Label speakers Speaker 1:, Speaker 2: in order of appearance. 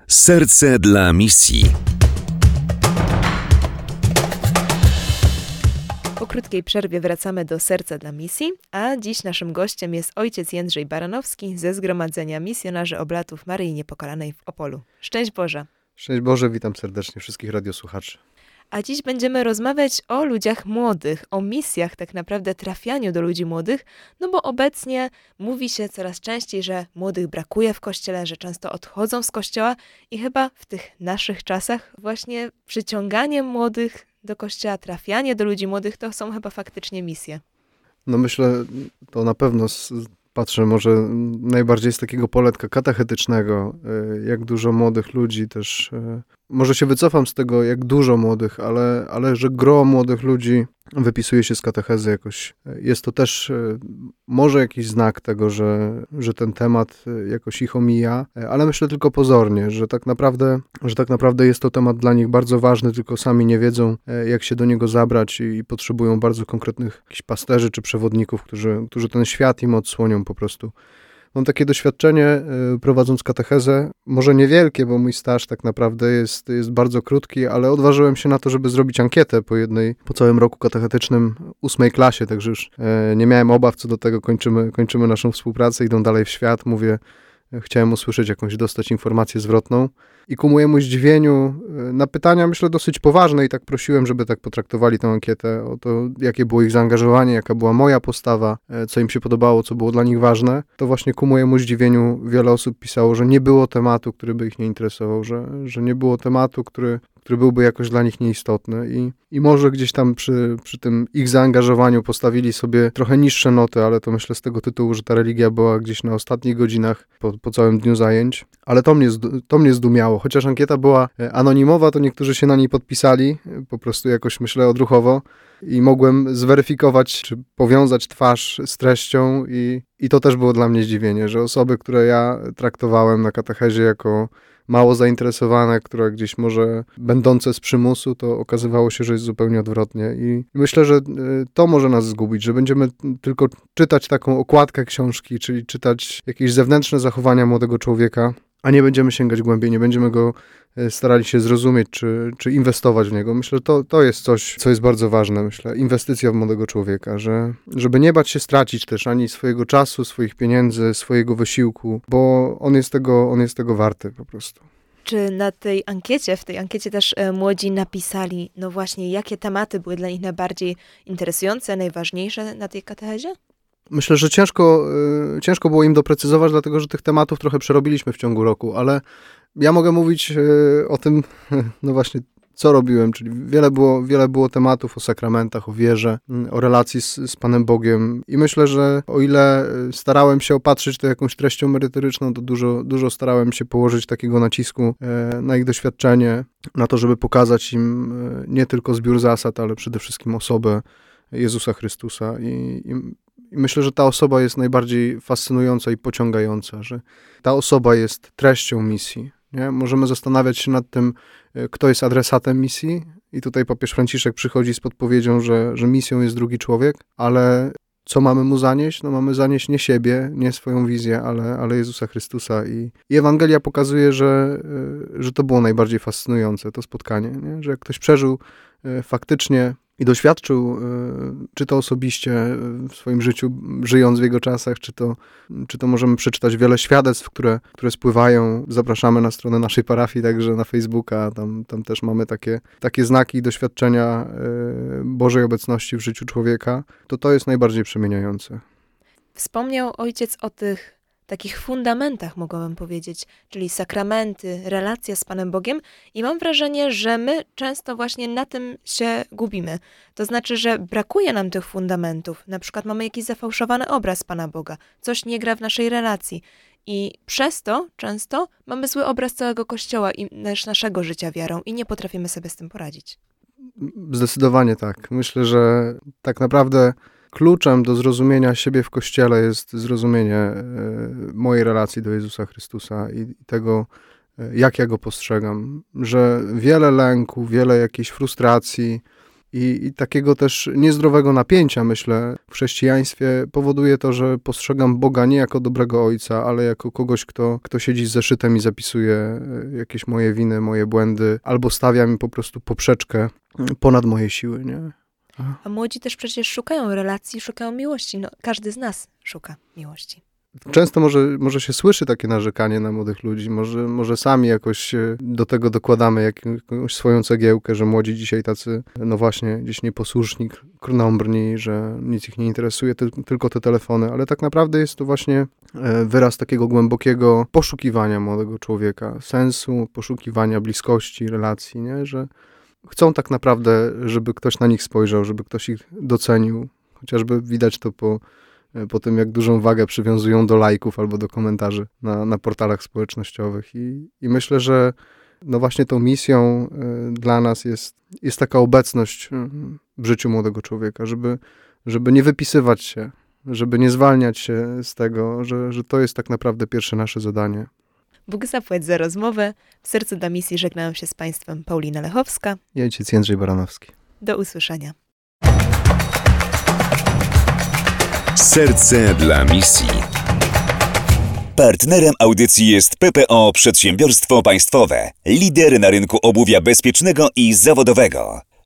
Speaker 1: Serce dla misji.
Speaker 2: Po krótkiej przerwie wracamy do Serca dla misji, a dziś naszym gościem jest ojciec Jędrzej Baranowski ze Zgromadzenia Misjonarzy Oblatów Maryi Niepokalanej w Opolu. Szczęść Boże!
Speaker 3: Szczęść Boże, witam serdecznie wszystkich radiosłuchaczy.
Speaker 2: A dziś będziemy rozmawiać o ludziach młodych, o misjach, tak naprawdę trafianiu do ludzi młodych, no bo obecnie mówi się coraz częściej, że młodych brakuje w Kościele, że często odchodzą z Kościoła i chyba w tych naszych czasach właśnie przyciąganie młodych do Kościoła, trafianie do ludzi młodych to są chyba faktycznie misje.
Speaker 3: No myślę, to na pewno patrzę może najbardziej z takiego poletka katechetycznego, jak dużo młodych ludzi też, może się wycofam z tego, jak dużo młodych, ale że gro młodych ludzi wypisuje się z katechezy jakoś. Jest to też może jakiś znak tego, że ten temat jakoś ich omija, ale myślę tylko pozornie, że tak naprawdę jest to temat dla nich bardzo ważny, tylko sami nie wiedzą, jak się do niego zabrać i potrzebują bardzo konkretnych jakichś pasterzy czy przewodników, którzy ten świat im odsłonią po prostu. Mam takie doświadczenie, prowadząc katechezę, może niewielkie, bo mój staż tak naprawdę jest bardzo krótki, ale odważyłem się na to, żeby zrobić ankietę po całym roku katechetycznym 8 klasie, także już nie miałem obaw co do tego, kończymy naszą współpracę, idą dalej w świat, mówię, chciałem usłyszeć jakąś, dostać informację zwrotną. I ku mojemu zdziwieniu na pytania, myślę, dosyć poważne i tak prosiłem, żeby tak potraktowali tę ankietę o to, jakie było ich zaangażowanie, jaka była moja postawa, co im się podobało, co było dla nich ważne. To właśnie ku mojemu zdziwieniu wiele osób pisało, że nie było tematu, który by ich nie interesował, że nie było tematu, który byłby jakoś dla nich nieistotny i może gdzieś tam przy tym ich zaangażowaniu postawili sobie trochę niższe noty, ale to myślę z tego tytułu, że ta religia była gdzieś na ostatnich godzinach po całym dniu zajęć. Ale to mnie zdumiało. Chociaż ankieta była anonimowa, to niektórzy się na niej podpisali, po prostu jakoś myślę odruchowo i mogłem zweryfikować, czy powiązać twarz z treścią i to też było dla mnie zdziwienie, że osoby, które ja traktowałem na katechezie jako mało zainteresowane, które gdzieś może będące z przymusu, to okazywało się, że jest zupełnie odwrotnie. I myślę, że to może nas zgubić, że będziemy tylko czytać taką okładkę książki, czyli czytać jakieś zewnętrzne zachowania młodego człowieka, a nie będziemy sięgać głębiej, nie będziemy go starali się zrozumieć, czy inwestować w niego. Myślę, że to jest coś, co jest bardzo ważne, myślę, inwestycja w młodego człowieka, żeby nie bać się stracić też ani swojego czasu, swoich pieniędzy, swojego wysiłku, bo on jest tego warty po prostu.
Speaker 2: Czy w tej ankiecie też młodzi napisali, no właśnie, jakie tematy były dla nich najbardziej interesujące, najważniejsze na tej katechezie?
Speaker 3: Myślę, że ciężko było im doprecyzować, dlatego że tych tematów trochę przerobiliśmy w ciągu roku, ale ja mogę mówić o tym, no właśnie, co robiłem, czyli wiele było tematów o sakramentach, o wierze, o relacji z Panem Bogiem i myślę, że o ile starałem się opatrzyć to jakąś treścią merytoryczną, to dużo starałem się położyć takiego nacisku na ich doświadczenie, na to, żeby pokazać im nie tylko zbiór zasad, ale przede wszystkim osobę Jezusa Chrystusa i myślę, że ta osoba jest najbardziej fascynująca i pociągająca, że ta osoba jest treścią misji. Nie? Możemy zastanawiać się nad tym, kto jest adresatem misji i tutaj papież Franciszek przychodzi z podpowiedzią, że misją jest drugi człowiek, ale co mamy mu zanieść? No mamy zanieść nie siebie, nie swoją wizję, ale Jezusa Chrystusa i Ewangelia pokazuje, że to było najbardziej fascynujące, to spotkanie, nie? Że jak ktoś przeżył faktycznie i doświadczył, czy to osobiście w swoim życiu, żyjąc w jego czasach, czy to możemy przeczytać wiele świadectw, które spływają. Zapraszamy na stronę naszej parafii, także na Facebooka, tam też mamy takie znaki i doświadczenia Bożej obecności w życiu człowieka. To jest najbardziej przemieniające.
Speaker 2: Wspomniał ojciec o tych takich fundamentach, mogłabym powiedzieć, czyli sakramenty, relacja z Panem Bogiem i mam wrażenie, że my często właśnie na tym się gubimy. To znaczy, że brakuje nam tych fundamentów. Na przykład mamy jakiś zafałszowany obraz Pana Boga, coś nie gra w naszej relacji i przez to często mamy zły obraz całego Kościoła i też naszego życia wiarą i nie potrafimy sobie z tym poradzić.
Speaker 3: Zdecydowanie tak. Myślę, że tak naprawdę kluczem do zrozumienia siebie w Kościele jest zrozumienie mojej relacji do Jezusa Chrystusa i tego, jak ja Go postrzegam. Że wiele lęku, wiele jakiejś frustracji I takiego też niezdrowego napięcia, myślę, w chrześcijaństwie powoduje to, że postrzegam Boga nie jako dobrego ojca, ale jako kogoś, kto siedzi z zeszytem i zapisuje jakieś moje winy, moje błędy, albo stawia mi po prostu poprzeczkę ponad moje siły, nie?
Speaker 2: A młodzi też przecież szukają relacji, szukają miłości. No, każdy z nas szuka miłości.
Speaker 3: Często może się słyszy takie narzekanie na młodych ludzi, może sami jakoś do tego dokładamy jakąś swoją cegiełkę, że młodzi dzisiaj tacy, no właśnie, gdzieś nieposłuszni, krnąbrni, że nic ich nie interesuje, tylko te telefony, ale tak naprawdę jest to właśnie wyraz takiego głębokiego poszukiwania młodego człowieka, sensu, poszukiwania bliskości, relacji, nie? Że chcą tak naprawdę, żeby ktoś na nich spojrzał, żeby ktoś ich docenił, chociażby widać to po tym, jak dużą wagę przywiązują do lajków albo do komentarzy na portalach społecznościowych. I myślę, że no właśnie tą misją dla nas jest taka obecność w życiu młodego człowieka, żeby nie wypisywać się, żeby nie zwalniać się z tego, że to jest tak naprawdę pierwsze nasze zadanie.
Speaker 2: Bóg zapłać za rozmowę. W sercu dla misji żegnałem się z Państwem Paulina Lechowska.
Speaker 3: I ojciec Jędrzej Baranowski.
Speaker 2: Do usłyszenia.
Speaker 1: Serce dla misji.
Speaker 4: Partnerem audycji jest PPO Przedsiębiorstwo Państwowe, lider na rynku obuwia bezpiecznego i zawodowego.